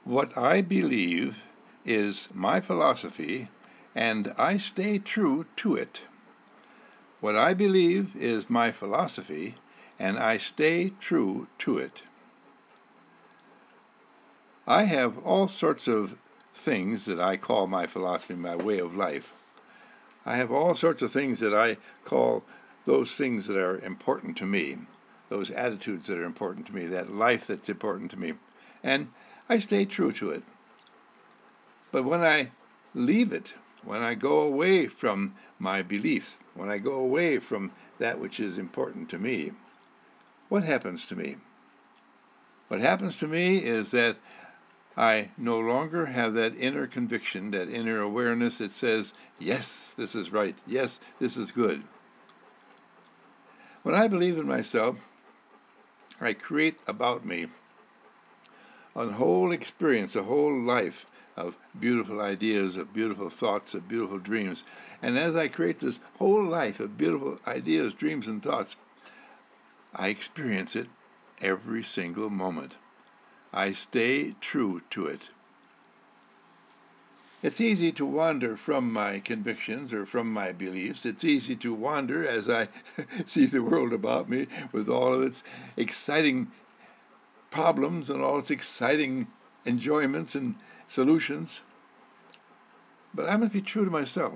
What I believe is my philosophy, and I stay true to it. What I believe is my philosophy, and I stay true to it. I have all sorts of things that I call my philosophy, my way of life. I have all sorts of things that I call those things that are important to me, those attitudes that are important to me, that life that's important to me. And I stay true to it. But when I leave it, when I go away from my beliefs, when I go away from that which is important to me, what happens to me? What happens to me is that I no longer have that inner conviction, that inner awareness that says, yes, this is right, yes, this is good. When I believe in myself, I create about me a whole experience, a whole life of beautiful ideas, of beautiful thoughts, of beautiful dreams. And as I create this whole life of beautiful ideas, dreams, and thoughts, I experience it every single moment. I stay true to it. It's easy to wander from my convictions or from my beliefs. It's easy to wander as I see the world about me with all of its exciting problems and all its exciting enjoyments and solutions. But I must be true to myself.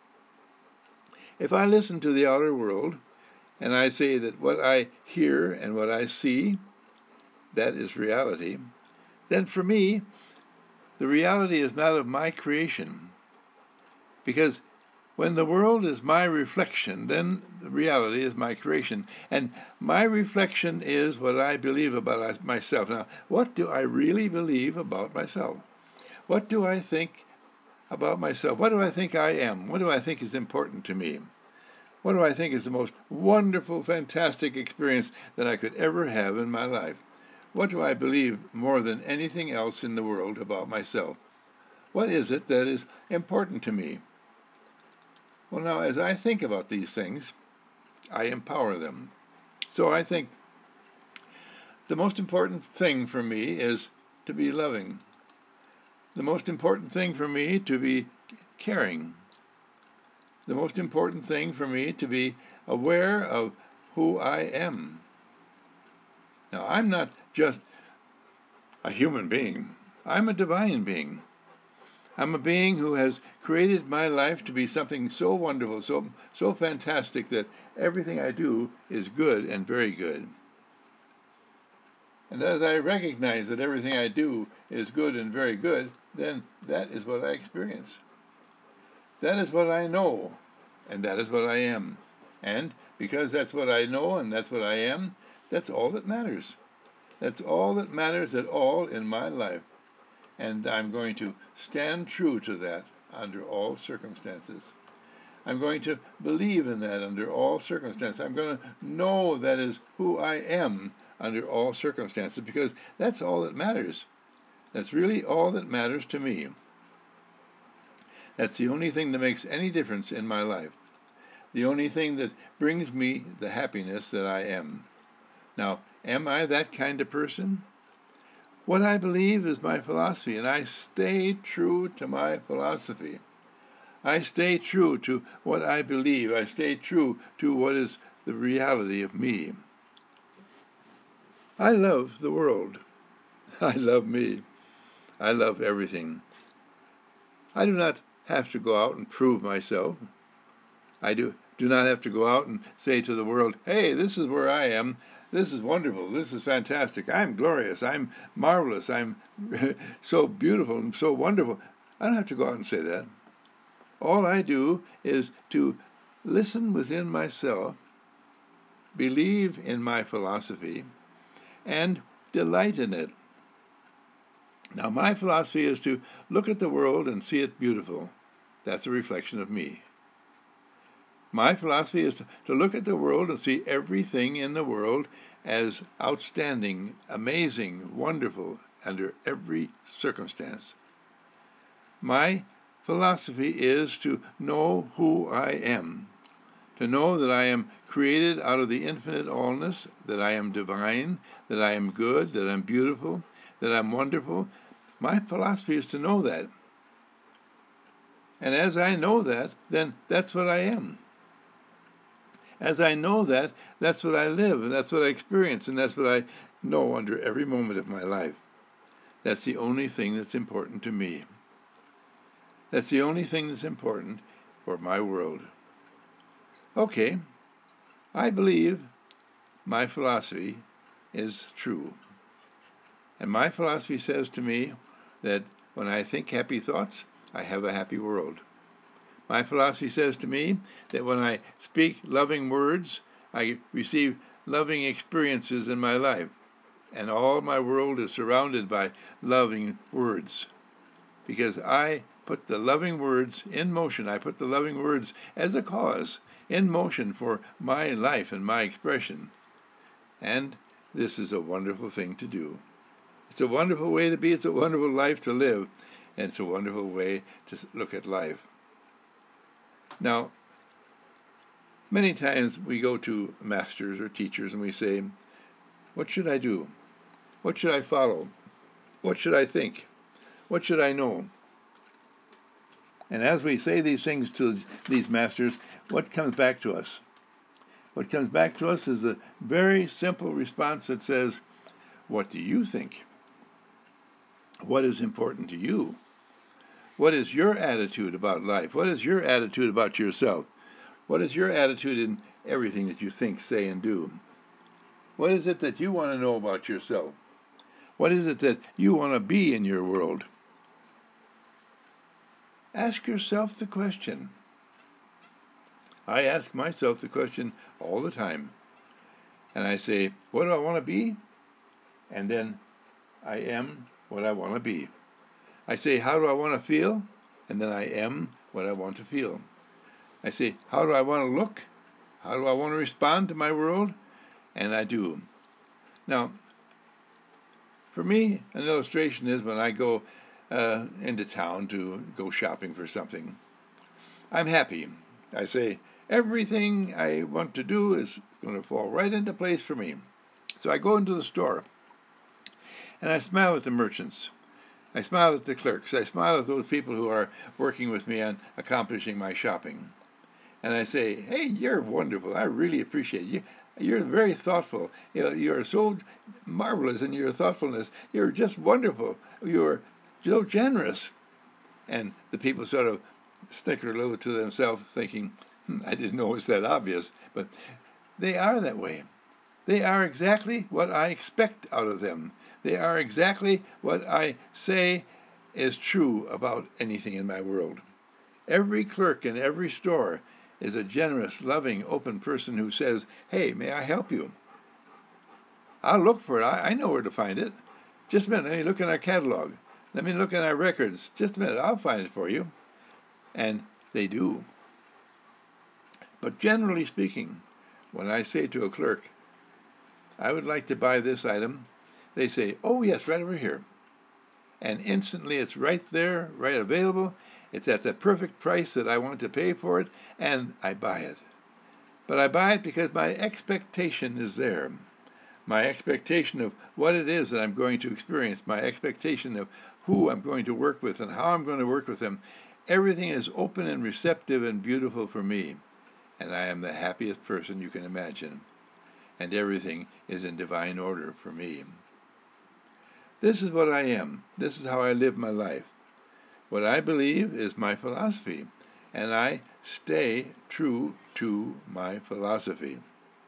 If I listen to the outer world and I say that what I hear and what I see, that is reality, then for me, the reality is not of my creation. Because when the world is my reflection, then the reality is my creation. And my reflection is what I believe about myself. Now, what do I really believe about myself? What do I think about myself? What do I think I am? What do I think is important to me? What do I think is the most wonderful, fantastic experience that I could ever have in my life? What do I believe more than anything else in the world about myself? What is it that is important to me? Well, now, as I think about these things, I empower them. So I think the most important thing for me is to be loving. The most important thing for me to be caring. The most important thing for me to be aware of who I am. Now, I'm not just a human being. I'm a divine being. I'm a being who has created my life to be something so wonderful, so fantastic that everything I do is good and very good. And as I recognize that everything I do is good and very good, then that is what I experience. That is what I know, and that is what I am. And because that's what I know and that's what I am, that's all that matters. That's all that matters at all in my life. And I'm going to stand true to that under all circumstances. I'm going to believe in that under all circumstances. I'm going to know that is who I am under all circumstances, because that's all that matters. That's really all that matters to me. That's the only thing that makes any difference in my life. The only thing that brings me the happiness that I am. Now, am I that kind of person? What I believe is my philosophy, and I stay true to my philosophy. I stay true to what I believe. I stay true to what is the reality of me. I love the world. I love me. I love everything. I do not have to go out and prove myself. I do not have to go out and say to the world, hey, this is where I am. This is wonderful. This is fantastic. I'm glorious. I'm marvelous. I'm so beautiful and so wonderful. I don't have to go out and say that. All I do is to listen within myself, believe in my philosophy, and delight in it. Now, my philosophy is to look at the world and see it beautiful. That's a reflection of me. My philosophy is to look at the world and see everything in the world as outstanding, amazing, wonderful, under every circumstance. My philosophy is to know who I am, to know that I am created out of the infinite allness, that I am divine, that I am good, that I'm beautiful, that I'm wonderful. My philosophy is to know that. And as I know that, then that's what I am. As I know that, that's what I live, and that's what I experience, and that's what I know under every moment of my life. That's the only thing that's important to me. That's the only thing that's important for my world. Okay, I believe my philosophy is true. And my philosophy says to me that when I think happy thoughts, I have a happy world. My philosophy says to me that when I speak loving words, I receive loving experiences in my life. And all my world is surrounded by loving words. Because I put the loving words in motion. I put the loving words as a cause in motion for my life and my expression. And this is a wonderful thing to do. It's a wonderful way to be. It's a wonderful life to live. And it's a wonderful way to look at life. Now, many times we go to masters or teachers and we say, what should I do? What should I follow? What should I think? What should I know? And as we say these things to these masters, what comes back to us? What comes back to us is a very simple response that says, what do you think? What is important to you? What is your attitude about life? What is your attitude about yourself? What is your attitude in everything that you think, say, and do? What is it that you want to know about yourself? What is it that you want to be in your world? Ask yourself the question. I ask myself the question all the time. And I say, what do I want to be? And then I am what I want to be. I say, how do I want to feel? And then I am what I want to feel. I say, how do I want to look? How do I want to respond to my world? And I do. Now, for me, an illustration is when I go into town to go shopping for something. I'm happy. I say, everything I want to do is going to fall right into place for me. So I go into the store, and I smile at the merchants. I smile at the clerks. I smile at those people who are working with me on accomplishing my shopping. And I say, hey, you're wonderful. I really appreciate you. You're very thoughtful. You're so marvelous in your thoughtfulness. You're just wonderful. You're so generous. And the people sort of snicker a little to themselves, thinking, I didn't know it was that obvious. But they are that way. They are exactly what I expect out of them. They are exactly what I say is true about anything in my world. Every clerk in every store is a generous, loving, open person who says, hey, may I help you? I'll look for it. I know where to find it. Just a minute. Let me look in our catalog. Let me look in our records. Just a minute. I'll find it for you. And they do. But generally speaking, when I say to a clerk, I would like to buy this item, they say, oh, yes, right over here. And instantly it's right there, right available. It's at the perfect price that I want to pay for it, and I buy it. But I buy it because my expectation is there. My expectation of what it is that I'm going to experience, my expectation of who I'm going to work with and how I'm going to work with them, everything is open and receptive and beautiful for me. And I am the happiest person you can imagine. And everything is in divine order for me. This is what I am. This is how I live my life. What I believe is my philosophy, and I stay true to my philosophy.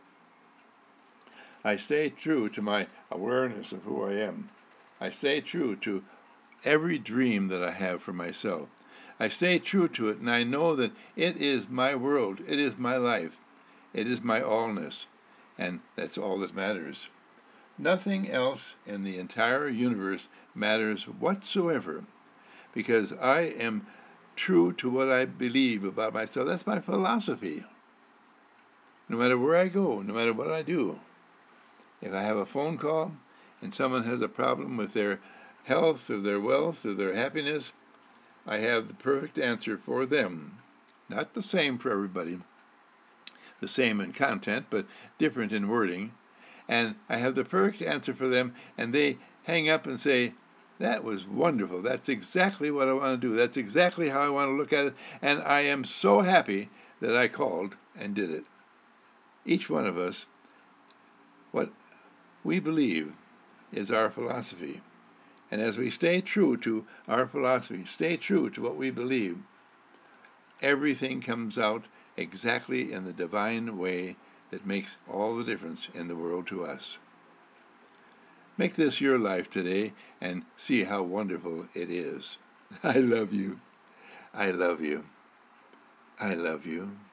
I stay true to my awareness of who I am. I stay true to every dream that I have for myself. I stay true to it, and I know that it is my world. It is my life. It is my allness, and that's all that matters. Nothing else in the entire universe matters whatsoever, because I am true to what I believe about myself. That's my philosophy. No matter where I go, no matter what I do, if I have a phone call and someone has a problem with their health or their wealth or their happiness, I have the perfect answer for them. Not the same for everybody, the same in content, but different in wording. And I have the perfect answer for them, and they hang up and say, That was wonderful. That's exactly what I want to do. That's exactly how I want to look at it. And I am so happy that I called and did it. Each one of us, what we believe is our philosophy. And as we stay true to our philosophy, stay true to what we believe, everything comes out exactly in the divine way that makes all the difference in the world to us. Make this your life today and see how wonderful it is. I love you. I love you. I love you.